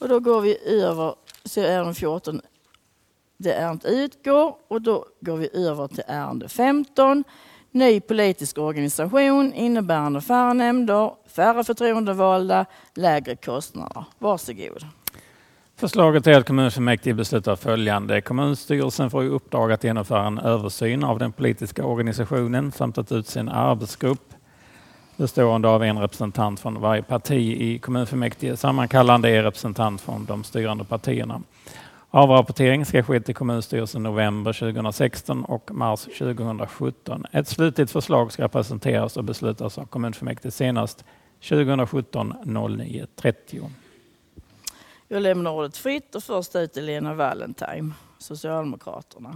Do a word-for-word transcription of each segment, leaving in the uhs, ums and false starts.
Och då går vi över, så ärende fjorton, det ärendet utgår, och då går vi över till ärende femton. Ny politisk organisation innebärande färre nämnder, färre förtroendevalda, lägre kostnader. Varsågod. Förslaget är att kommunfullmäktige beslutar följande. Kommunstyrelsen får i uppdrag att genomföra en översyn av den politiska organisationen samt att utse en arbetsgrupp bestående av en representant från varje parti i kommunfullmäktige. Sammankallande är representant från de styrande partierna. Avrapportering ska ske till kommunstyrelsen november tjugohundrasexton och mars tjugohundrasjutton. Ett slutligt förslag ska presenteras och beslutas av kommunfullmäktige senast tjugohundrasjutton nio trettio. Jag lämnar ordet fritt och först ut till Lena Wallentheim, Socialdemokraterna.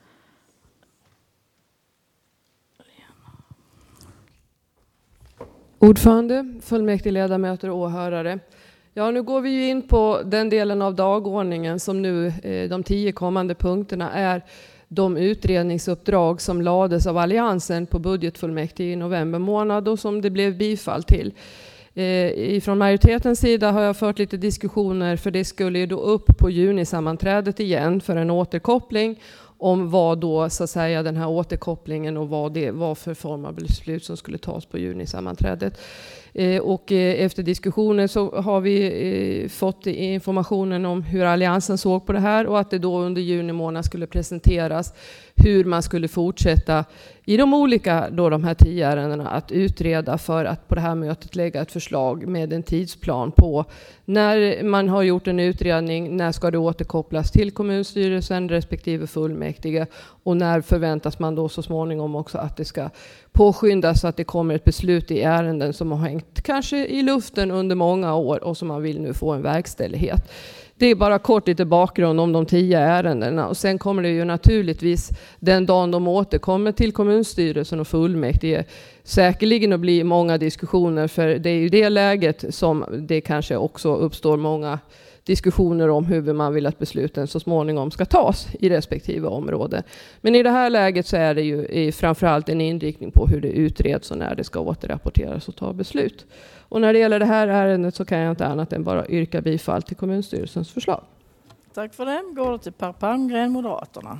Ordförande, fullmäktigeledamöter och åhörare. Ja, nu går vi ju in på den delen av dagordningen som nu, eh, de tio kommande punkterna, är de utredningsuppdrag som lades av Alliansen på budgetfullmäktige i november månad och som det blev bifall till. Eh, från majoritetens sida har jag fört lite diskussioner, för det skulle ju då upp på junisammanträdet igen för en återkoppling om vad då, så att säga, den här återkopplingen och vad det var för form av beslut som skulle tas på junisammanträdet. Eh, och eh, efter diskussioner så har vi eh, fått informationen om hur Alliansen såg på det här och att det då under juni månad skulle presenteras hur man skulle fortsätta i de olika, då de här tio ärendena, att utreda för att på det här mötet lägga ett förslag med en tidsplan på när man har gjort en utredning, när ska det återkopplas till kommunstyrelsen respektive fullmäktige och när förväntas man då så småningom också att det ska påskyndas så att det kommer ett beslut i ärenden som har hängt kanske i luften under många år och som man vill nu få en verkställighet. Det är bara kort lite bakgrund om de tio ärendena, och sen kommer det ju naturligtvis den dagen de återkommer till kommunstyrelsen och fullmäktige säkerligen att bli många diskussioner, för det är ju det läget som det kanske också uppstår många diskussioner om hur man vill att besluten så småningom ska tas i respektive område. Men i det här läget så är det ju framförallt en inriktning på hur det utreds och när det ska återrapporteras och ta beslut. Och när det gäller det här ärendet så kan jag inte annat än bara yrka bifall till kommunstyrelsens förslag. Tack för det. Går det till Per Palmgren, Moderaterna.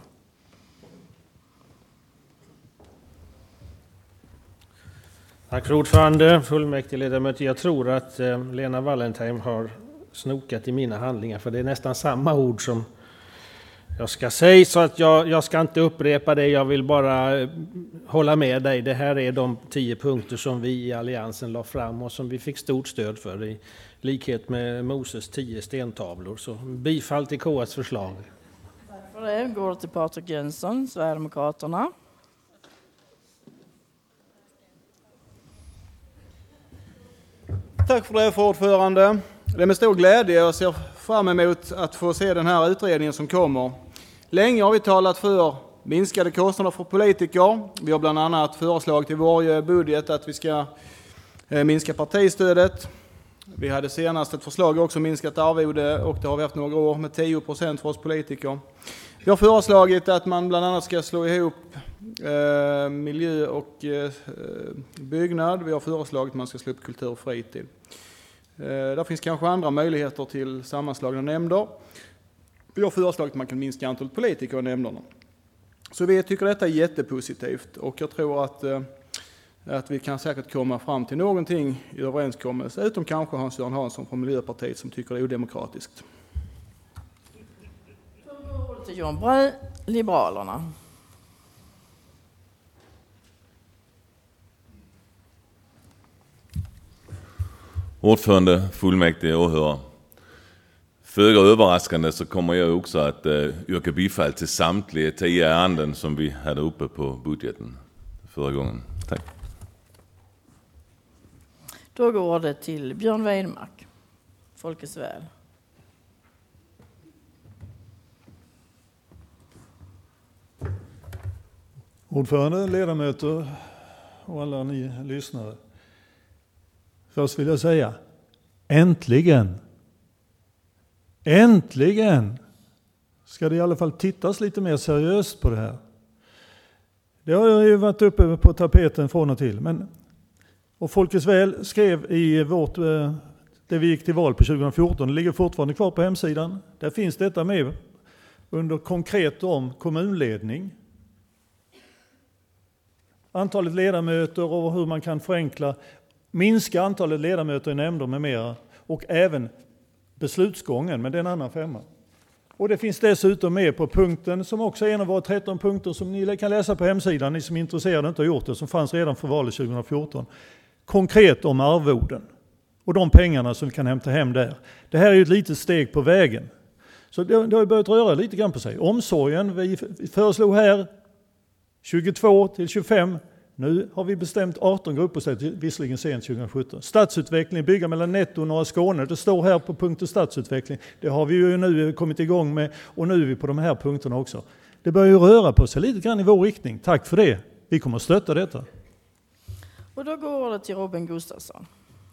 Tack för ordförande, fullmäktigeledamöter. Jag tror att eh, Lena Wallentheim har snokat i mina handlingar, för det är nästan samma ord som jag ska säga, så att jag, jag ska inte upprepa det. Jag vill bara hålla med dig. Det här är de tio punkter som vi i Alliansen la fram och som vi fick stort stöd för, i likhet med Moses tio stentavlor. Så bifall till K S förslag. Tack för det. Går till Patrik Jönsson, Sverigedemokraterna. Tack för det, för ordförande. Det är med stor glädje jag ser fram emot att få se den här utredningen som kommer. Länge har vi talat för minskade kostnader för politiker. Vi har bland annat föreslagit i vår budget att vi ska minska partistödet. Vi hade senast ett förslag också minskat arvode, och det har vi haft några år, med tio procent för oss politiker. Vi har föreslagit att man bland annat ska slå ihop eh, miljö och eh, byggnad. Vi har föreslagit att man ska slå upp kultur och fritid. Eh, där finns kanske andra möjligheter till sammanslagna nämnder. Vi har föreslagit att man kan minska antalet politiker i nämnderna. Så vi tycker detta är jättepositivt, och jag tror att, eh, att vi kan säkert komma fram till någonting i överenskommelse, utom kanske Hans-Göran Hansson från Miljöpartiet som tycker det är odemokratiskt. Till John Brö, Liberalerna. Ordförande, fullmäktige och åhörare. Föga överraskande så kommer jag också att uh, yrka bifall till samtliga tio ärenden som vi hade uppe på budgeten förra gången. Tack. Då går det till Björn Weidmark, Folkets väl. Ordförande, ledamöter och alla ni lyssnare. Först vill jag säga, äntligen, äntligen ska det i alla fall tittas lite mer seriöst på det här. Det har ju varit uppe på tapeten från och till. Men, och Folkets väl skrev i vårt eh, det vi gick till val på tjugo fjorton. Det ligger fortfarande kvar på hemsidan. Där finns detta med under konkret om kommunledning. Antalet ledamöter och hur man kan förenkla, minska antalet ledamöter i nämnder med mera. Och även beslutsgången, men det är en annan femma. Och det finns dessutom med på punkten som också är en av våra tretton punkter som ni kan läsa på hemsidan, ni som är intresserade inte har gjort det, som fanns redan för valet tjugo fjorton. Konkret om arvoden och de pengarna som vi kan hämta hem där. Det här är ju ett litet steg på vägen. Så det, det har börjat röra lite grann på sig. Omsorgen, vi föreslog här tjugotvå till tjugofem. Nu har vi bestämt arton grupper, så visserligen sent tjugo sjutton. Stadsutveckling, bygga mellan Netto och norra Skåne. Det står här på punkten stadsutveckling. Det har vi ju nu kommit igång med och nu är vi på de här punkterna också. Det börjar ju röra på sig lite grann i vår riktning. Tack för det. Vi kommer att stötta detta. Och då går det till Robin Gustafsson.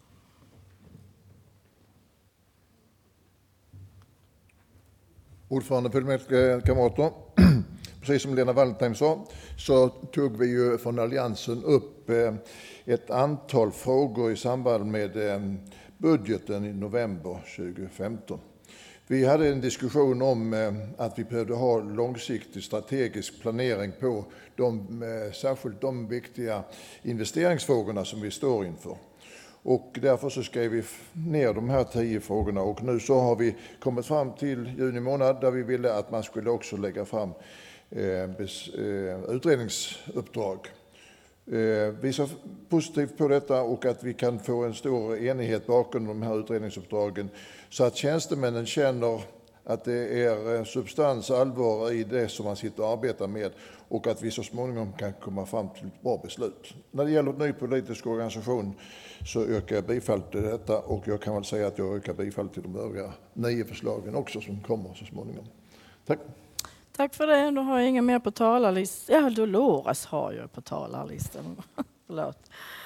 Ordförande, fullmäktigekamrater. Precis som Lena Wallentheim sa, så tog vi ju från Alliansen upp ett antal frågor i samband med budgeten i november tjugo femton. Vi hade en diskussion om att vi behövde ha långsiktig strategisk planering på de, särskilt de viktiga investeringsfrågorna som vi står inför. Och därför så skrev vi ner de här tio frågorna och nu så har vi kommit fram till juni månad där vi ville att man skulle också lägga fram eh, bes, eh, utredningsuppdrag. Eh, vi ser positivt på detta och att vi kan få en stor enighet bakom de här utredningsuppdragen så att tjänstemännen känner att det är substans och allvar i det som man sitter och arbetar med och att vi så småningom kan komma fram till ett bra beslut. När det gäller ny politisk organisation så yrkar jag bifall till detta och jag kan väl säga att jag yrkar bifall till de övriga nio förslagen också som kommer så småningom. Tack. Tack för det. Då har jag inga mer på talarlistan. Ja, Dolores har jag på talarlistan. Förlåt.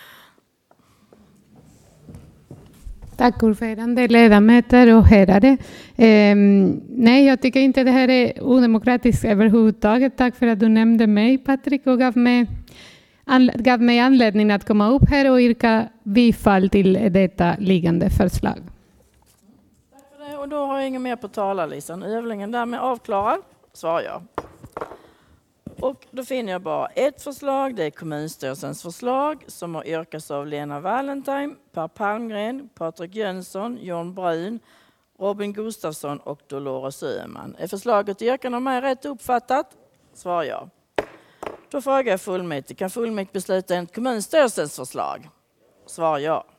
Tack ordförande, ledamöter och herrar. Eh, nej, jag tycker inte det här är odemokratiskt överhuvudtaget. Tack för att du nämnde mig, Patrik, och gav mig, an, gav mig anledning att komma upp här och yrka bifall till detta liggande förslag. Tack för det. Och då har jag inga mer på talarlistan. Övningen därmed avklarad, svarar jag. Och då finner jag bara ett förslag, det är kommunstyrelsens förslag som har yrkats av Lena Wallentheim, Per Palmgren, Patrik Jönsson, John Brun, Robin Gustafsson och Dolores Öhman. Är förslaget yrkan av mig rätt uppfattat? Svarar jag. Då frågar jag fullmäktige, kan fullmäktige besluta enligt kommunstyrelsens förslag? Svarar jag.